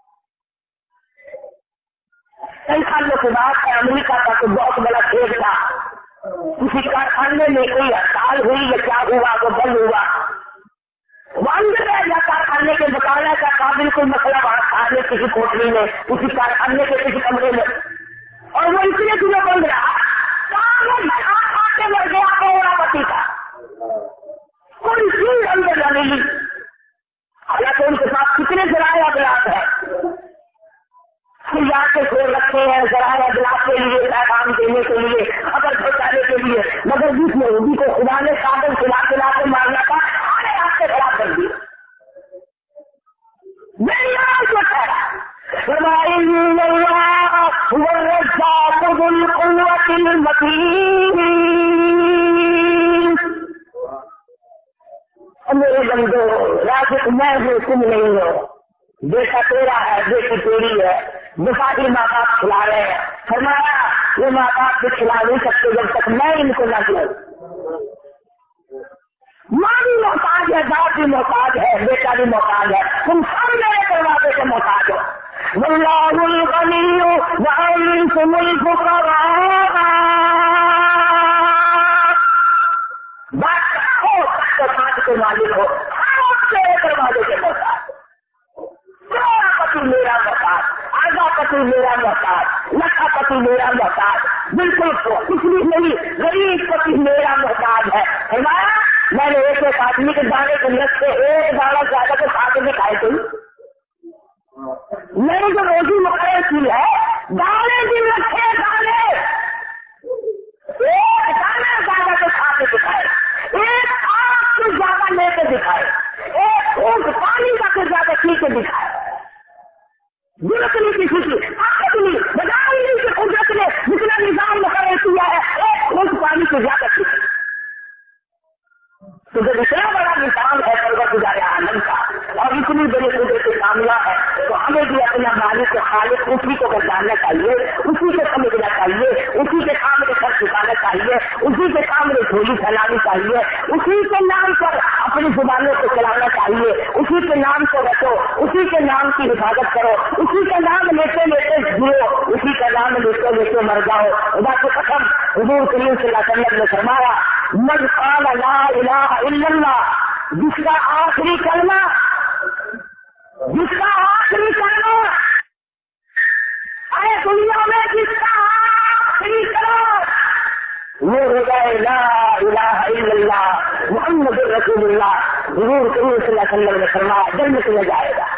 Speaker 1: کئی سالوں کے بعد امریکہ کا تو بہت بڑا کھیل تھا، کسی کارخانے میں کوئی ہڑتال ہوئی یا کیا ہوا وہ بند ہوا، وہ اندر رہ گیا کارخانے کے مطالعہ کا قابل کوئی مسئلہ وہاں کھانے کسی کوٹری میں، کسی کارخانے کے کسی کمرے میں، اور وہ اس لیے دنوں بند رہا، کھا کے مر گیا پورا پتی کا، کوئی چیز اندر نہ ملی۔ حالانکہ ان کے ساتھ کتنے ذرائع ابلاغ ہے، سیاح کے کھول رکھے ہیں ذرائع ابلاغ کے لیے، پیغام دینے کے لیے، خبر پہنچانے کے لیے، مگر جس یہودی کو خدا نے سادن کھلا کے مارنا تھا سارے آپ سے خراب کر دیے۔ میری آواز کو ٹھہرا میرے بندو، رازق میں ہوں تم نہیں ہو، بیٹا تیرا ہے بیٹی تیری ہے، بخاری ماں باپ کھلا رہے ہیں، فرمایا یہ ماں باپ بھی کھلا نہیں سکتے جب تک میں ان کو نہ دوں۔ ماں بھی محتاج ہے، باپ بھی محتاج ہے، بیٹا بھی محتاج ہے، تم سب میرے دروازے سے محتاج ہو۔ واللہ الغنی وانتم الفقراء، بات ہو ساتھ کے مالک ہو، سب میرے دروازے سے محتاج، تیرا پتی میرا محتاج، آدھا پتی میرا محتاج، لکھا پتی میرا محتاج، بالکل کچھ بھی نہیں، غریب پتی میرا محتاج ہے۔ فرمایا میں نے ایک آدمی کے دانے کے لت سے ایک دانا زیادہ کو کھا کے دکھائے تھی، میں نے جو روزی مقرر کی ہے دانے بھی رکھے، دانے ایک دانا زیادہ کو کھا کے دکھائے، ایک آگ سے زیادہ لے کے دکھائے، ایک گھونٹ پانی کا سے زیادہ پی کے دکھائے، ضرورت نہیں کسی کی، طاقت نہیں، بجائے نہیں کہ قدرت نے جتنا نظام مقرر کیا ہے ایک گھونٹ پانی سے زیادہ پی، تو جب اتنا بڑا نظام ہے پروردگار عالم کا اور اتنی بڑی قدرت کامیاب ہے تو ہمیں بھی اپنا مالک خالق اسی کو بچانا چاہیے، اسی کو سمجھنا چاہیے، اسی کے سامنے سر جھکانا چاہیے، اسی کے سامنے جھولی پھیلانی چاہیے، اسی کے نام پر اپنی زبانوں کو چلانا چاہیے، اسی کے نام کو رکھو، اسی کے نام کی حفاظت کرو، اسی کا نام لیتے لیتے جیو، اسی کا نام لیتے لیتے مر جاؤ۔ خدا کی قسم حضور کریم صلی اللہ علیہ وسلم نے فرمایا من قال لا الہ الا اللہ، جس کا آخری کلمہ ارے دنیا میں جس کا آخری کلمہ وہ ہو جائے لا الہ الا اللہ محمد رسول اللہ، حضور کریم صلی اللہ علیہ وسلم نے فرمایا جنت میں جائے گا۔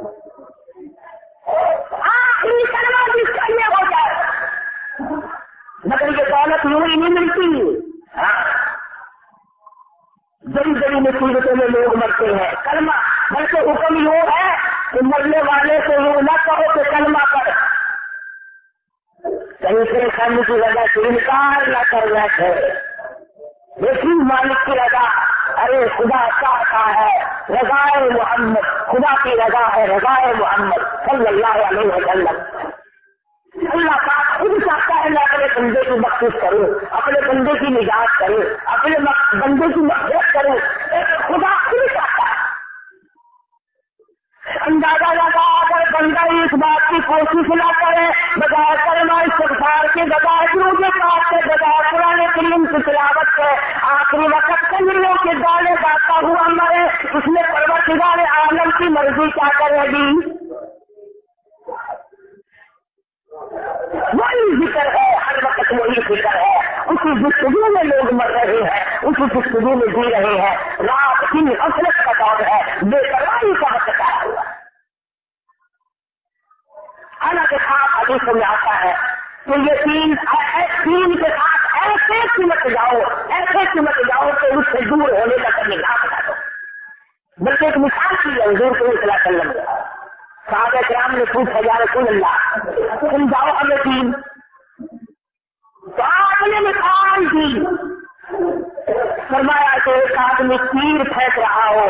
Speaker 1: آخری کلمہ جس کا یہ ہو جائے، مگر یہ دولت یوں ہی نہیں ملتی، بڑی بڑی مصیبتوں میں لوگ مرتے ہیں، کلمہ بلکہ حکم یوں ہے کہ مرنے والے کو یوں نہ کہو کہ کلمہ پر کہیں پریشانی کی وجہ سے انکار نہ کر بیٹھے، لیکن مالک کی رضا، ارے خدا چاہتا ہے رضائے محمد، خدا کی رضا ہے رضائے محمد صلی اللہ علیہ وسلم۔ اللہ پاک خود چاہتا ہے میں اپنے بندے کی بخشش کروں، اپنے بندے کی نجات کروں، اپنے بندے کی مغفرت کروں، خدا خود چاہتا ہے۔ اندازہ لگا اگر بندہ اس بات کی کوشش نہ کرے، بغیر کلمہ استغفار کے، بغیر درود پاک کے، بغیر قرآن کریم کی تلاوت کے، آخری وقت کنجریوں کے دانے گاتا ہوا مرے، اس میں پروردگار عالم کی مرضی کیا کرے گی؟ وہی ذکر ہے، ہر وقت وہی ذکر ہے، اسی گفتگو میں لوگ مر رہے ہیں، اسی گفتگو میں جی رہے ہیں، رات دن غفلت کا دور ہے، بے پرواہی کا وقت آیا ہوا۔ حالانکہ خاص حدیثوں میں آتا ہے کہ یہ تین کے ساتھ ایسے سمٹ جاؤ کہ اس سے دور ہونے کا کبھی نہ بتا دو۔ بلکہ ایک مثال کی ہے حضور صلی اللہ علیہ وسلم نے، صحابہ کرام نے پوچھا یا رسول اللہ سمجھاؤ ہمیں تین، تو آپ نے مثال دی، فرمایا کہ ایک آدمی تیر پھینک رہا ہو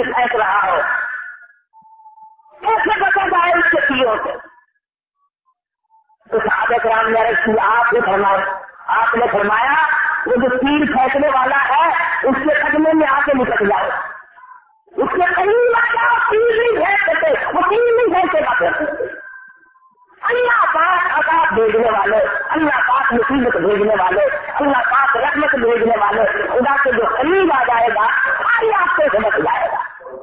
Speaker 1: کیسے بچا جائے اس کے تیروں سے؟ تو صحابہ کرام نے عرض کی آپ نے فرمایا وہ جو تیر پھینکنے والا ہے اس کے قدمے میں آ کے نکل جاؤ، اس کے قریب آ جاؤ، تیر نہیں پھینک سکتے، وہ تیر نہیں پھینکے گا پھر۔ اللہ پاک عذاب بھیجنے والے، اللہ پاک مصیبت بھیجنے والے، اللہ پاک رحمت بھیجنے والے خدا کے جو قریب آ جائے گا ساری آنکھوں سے بچ جائے گا۔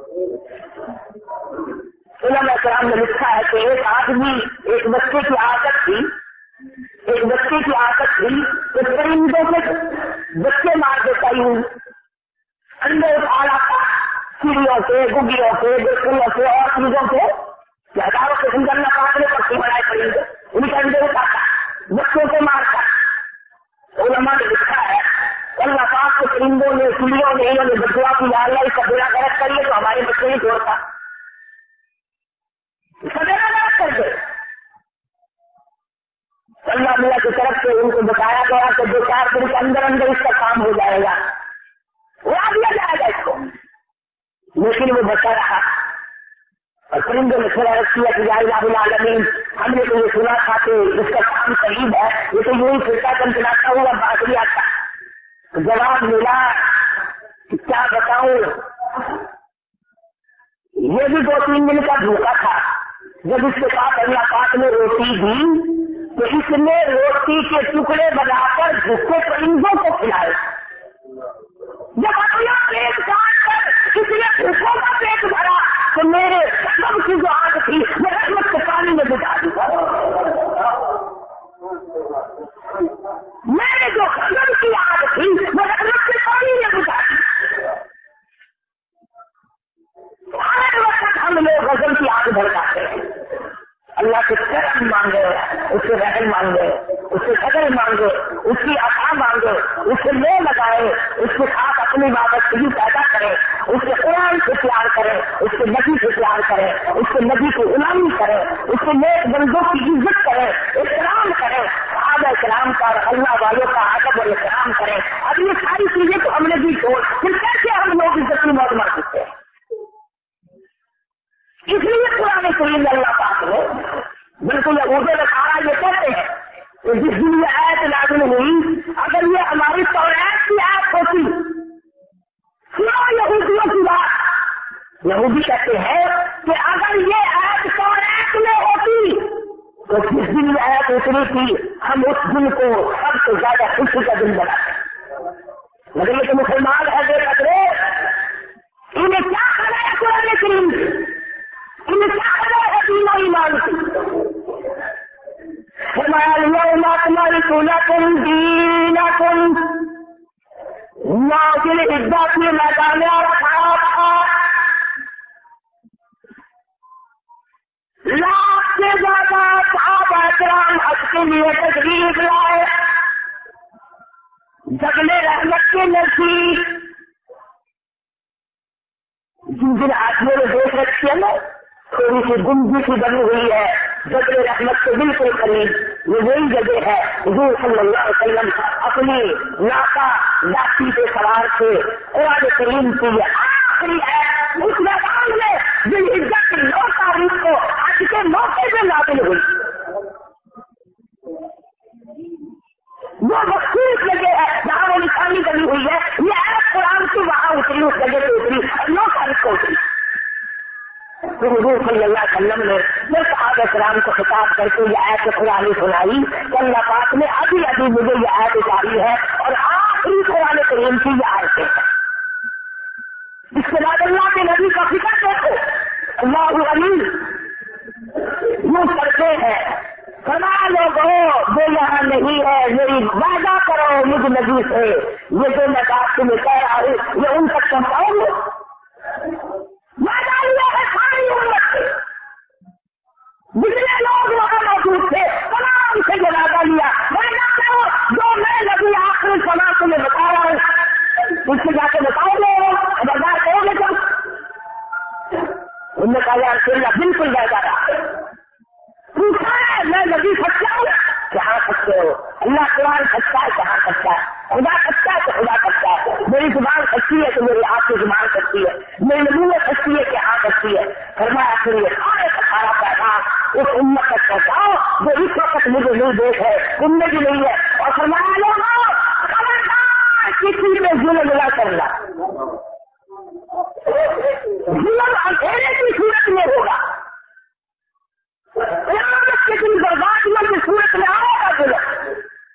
Speaker 1: علماء کرام نے لکھا ہے کہ ایک بچے کی عادت تھی کہ پرندوں کے بچے مار دیتا ہی انڈے اٹھا لاتا، چڑیوں سے، گگیوں سے، بچڑیوں سے اور چیزوں سے، ہزاروں کے سندر اللہ پاک نے پکے بنائے پرندے، ان کے انڈے اٹھاتا، بچوں کو مارتا۔ علماء نے لکھا ہے اللہ پاک کے پرندوں نے، چڑیوں نے، انہوں نے بچوا کی اللہ اس کا بیڑا غلط کریے تو ہمارے بچے نہیں چھوڑتا، سبیرا غلط کر دے۔ اللہ میاں کی طرف سے ان کو بتایا گیا کہ 2-4 دن کے اندر اس کا کام ہو جائے گا، اڑا دیا جائے گا اس کو، لیکن وہ بچا رہا۔ اور پرندوں نے پھر عرض کیا کہ یا الہ العالمین، ہم نے تو یہ سنا تھا کہ اس کا کام قریب ہے، یہ تو یوں ہی پھرتا چمچلاتا ہوا باہر آتا۔ جواب ملا کہ کیا بتاؤں، یہ بھی 2-3 دن کا دھوکا تھا۔ جب اس کے پاس اللہ پاک نے روٹی دی تو اس نے روٹی کے ٹکڑے بنا کر بھوکے پرندوں کو کھلائے۔ جب اپنا پیٹ کاٹ کر اس نے بھوکوں کا پیٹ بھرا تو میرے قدم کی جو آنکھ تھی وہ رحمت کے پانی میں بجا دی، میرے جو قدم کی آنکھ تھی وہ رحمت کے پانی میں بجا دی۔ ہر وقت ہم لوگ غضب کی آنکھ بھڑکاتے ہیں، اللہ سے کرم مانگے، اس سے رحم مانگے، اس سے قدر مانگے، اس کی عطا مانگے، اس سے لے لگائے، اس کے ساتھ اپنی وابستگی پیدا کرے، اس سے قرآن سے پیار کرے، اس کے نبی سے پیار کرے، اس کے نبی کی غلامی کرے، اس کے نیک بندوں کی عزت کرے، احترام کرے، صحابہ کرام کا اور اللہ والوں کا ادب اور احترام کرے۔ اب یہ ساری چیزیں تو ہم نے بھی چھوڑ، پھر کیسے ہم لوگ عزت کی موت مار سکتے ہیں؟ اس لیے قرآن کریم اللہ پاک نے بالکل یہودی نصارا یہ کہتے ہیں کہ جس دن یہ آیت نازل ہوئی اگر یہ ہماری توریت کی آیت ہوتی، سنو یہودیوں کی بات، یہودی کہتے ہیں کہ اگر یہ آیت توریت میں ہوتی تو جس دن یہ آیت اتری تھی ہم اس دن کو سب سے زیادہ خوشی کا دن بناتے، مگر یہ تو مسلمان ہے بے قدرے، انہیں کیا کرایا قرآن کریم انہیں کیا خبر ہے دین و ایمان کی؟ فرمایا اليوم اکملت لکم دینکم، نازل عزت میں میدان عرفات تھا، لاکھ سے زیادہ صحابہ کرام حج کے لیے تشریف لائے، جگلے رحمت کے نزدیک جن دن آدمیوں نے دیکھ رکھی ہے نا تھوڑی سی گنجی سی بنی ہوئی ہے جبل رحمت کے بالکل قریب، یہ وہی جگہ ہے حضور صلی اللہ علیہ وسلم اپنی ناکا لاٹھی پہ سوار تھے، قرآن کریم کی یہ آخری ہے اس میدان میں جن عزت کی 9 تاریخ کو آج کے موقع پہ نازل ہوئی، وہ مخصوص جگہ ہے جہاں وہ نشانی بنی ہوئی ہے، یہ ہے قرآن کی وہاں اتری، اس جگہ پہ اتری اور 9 تاریخ کو اتری۔ تو حضور صلی اللہ علیہ وسلم نے جو صحابہ کرام کو خطاب کر کے یہ آیت قرآن سنائی کہ اللہ پاک نے ابھی مجھے یہ آیت اتاری ہے اور آخری قرآن کریم کی یہ آیتیں ہیں۔ اس کے بعد اللہ کے نبی کا فکر دیکھو، اللہ علی یوں کرتے ہیں، فرمایا لوگوں جو یہاں نہیں ہے میری وعدہ کرو مجھ نبی سے، یہ جو میں بات تمہیں کہہ رہا ہوں یہ ان تک پہنچاؤ گے، وعدہ لیا ہے ساری امت سے، جتنے لوگ وہاں موجود تھے تمام سے یہ وعدہ لیا، وعدہ کرو جو میں نبی آخری سما تمہیں بتا رہا ہوں اس سے جا کے بتاؤ گے، خبردار کرو گے تم؟ انہوں نے کہا یا رسول اللہ بالکل وعدہ رہا، پوچھا ہے میں نبی سچا ہوں، کہاں سچے ہو؟ اللہ قرآن سچا ہے، کہاں سچا ہے؟ خدا سچا ہے تو خدا سچا ہے، سچی ہے کہ میری آپ کی زبان سچی ہے، میری نبوت سچی ہے کہ ہاں سچی ہے۔ فرمایا پھر یہ سارے کا سارا پیغام اس امت تک پہنچاؤ جو اس وقت مجھے نہیں دیکھ ہے، تم نے بھی نہیں ہے، اور فرمایا لوگوں خبردار کسی پہ ظلم نہ کرنا، ظلم اندھیرے کی صورت میں ہوگا، قیامت کے دن بربادیوں کی صورت میں آئے گا ظلم۔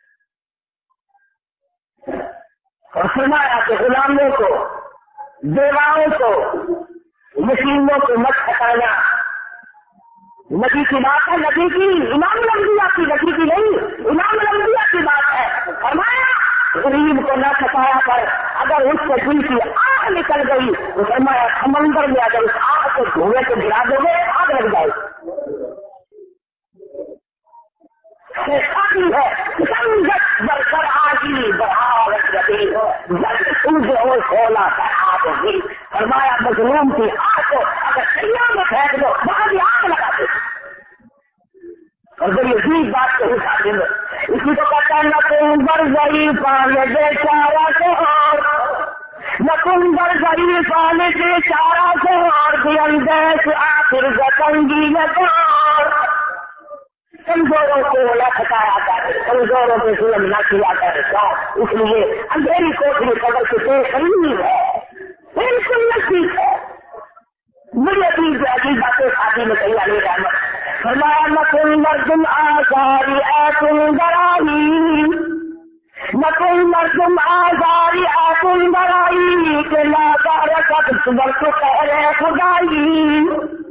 Speaker 1: اور فرمایا کہ غلاموں کو، بیواؤں کو، یتیموں کو مت ہٹانا۔ نبی کی بات ہے، نبی کی، امام الانبیاء کی، نبی کی نہیں، امام الانبیاء کی بات ہے۔ فرمایا غریب کو نہ ستایا کر، اگر اس سے دل کی آگ نکل گئی تو فرمایا سمندر میں اگر اس آگ کو دھوئے کو گرا دو گے آگ لگ جائے گی۔ شادی ہے سمجھت برسر آگی بہاوت ربی جب سوجھ ہو سولا کر آگ ہوگی۔ فرمایا مظلوم کی آگ کو اگر سیاح میں پھینک دو وہاں بھی آگ لگا دو۔ اور بڑی عجیب بات کہی شادی میں، اسی کو کہتا ہے نہ تم بر گئی پان بے چارہ سے اور نہ تم بر گئی پان بے چارہ سے اور بھی اندیش آخر گتنگی نگار۔ کمزوروں کو نہ ستایا کرے، کمزوروں پہ ظلم نہ کیا کرے، اس لیے اندھیری کوٹری قبر کے پیش قریب ہے، بالکل نزدیک ہے۔ بڑی عجیب باتیں شادی میں کہی علیہ رحمت۔ فرمایا نہ تم مردم آزاری اے تم برائی، نہ تم مردم آزاری اے تم برائی کہ لا رکھت صبر کو کہہ خدائی۔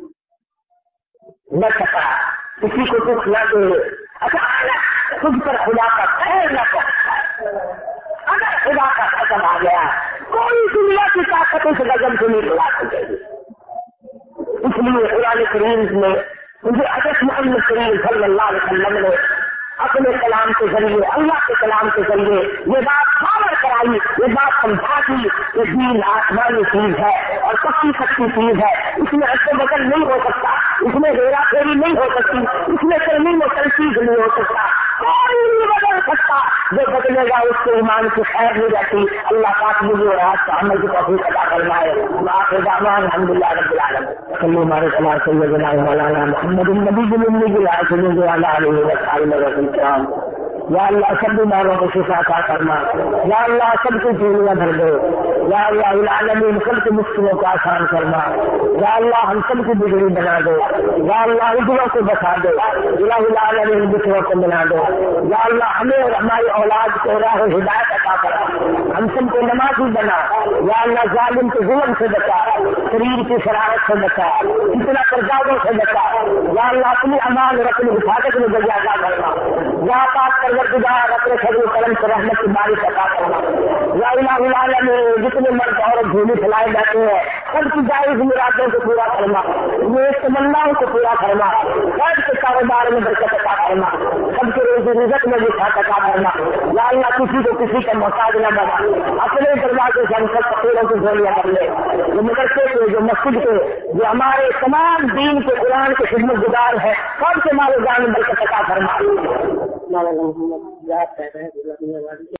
Speaker 1: نہ سکا کسی کو دکھ نہ دے، اچانک خود پر خدا کا قہر نہ پہنچتا ہے۔ اگر خدا کا قدم آ گیا کوئی دنیا کی طاقت اس غضب سے نہیں بلا سکے گی۔ اس لیے قرآن کریم میں مجھے حضرت محمد کریم صلی اللہ علیہ وسلم نے اپنے کلام کے ذریعے، اللہ کے کلام کے ذریعے یہ بات خبر کرائی، یہ بات سمجھا دی کہ دین آسمانی چیز ہے اور پکی سچی چیز ہے، اس میں رد و بدل نہیں ہو سکتا، اس میں ہیرا پھیری نہیں ہو سکتی، اس میں ترمیم و تنقید نہیں ہو سکتا، کوئی نہیں بدل سکتا۔ جو بدلے گا اس کے ایمان کی خیر نہیں رہتی۔ اللہ پاک مجھے اور آپ کا عمل کی توفیق عطا فرمائے۔ آخر دعوانا الحمدللہ رب العالمین۔ صلی اللہ علیہ سیدنا مولانا محمد النبی الامی صلی اللہ علیہ وسلم۔ یا اللہ سب بیماروں کو شفا عطا فرما، یا اللہ سب کی جھولیاں بھر دے، یا اللہ العالمین سب کی مشکلوں کو آسان فرما، یا اللہ ہم سب کی بگڑی بنا دو، یا اللہ ہجروں کو بچا دو، الہ العالمین بچوں کو ملا دو، یا اللہ ہمیں اور ہماری اولاد کو راہ ہدایت عطا فرما، ہم سب کو نمازی بنا، یا اللہ ظالم کے ظلم سے بچا، شریر کی شرارت سے بچا، اتنا پرزادوں سے بچا، یا اللہ اپنی امان اور اپنی حفاظت میں ذریعہ عطا فرما، یا پاک پروردگار اپنے فضل و کرم سے رحمت کی بارش عطا فرما، یا الہ العالمین جتنے مرد عورت جھولی پھیلائے جاتے ہیں سب کی جائز مرادوں کو پورا فرما، نیک تمناؤں کو پورا فرما، سب کے کاروبار میں برکت عطا فرما، سب کے روزی رزق میں بھی ساتھ عطا فرما، یا اللہ کسی کو کسی کا محتاج نہ بنا، اپنے دروازے سے ہم سب فقیروں کی جھولیاں بھر لے، جو مدرسے کے، جو مسجد کے، جو ہمارے تمام دین کے قرآن کے خدمت گزار ہے سب کے مال و جان میں برکت عطا فرما۔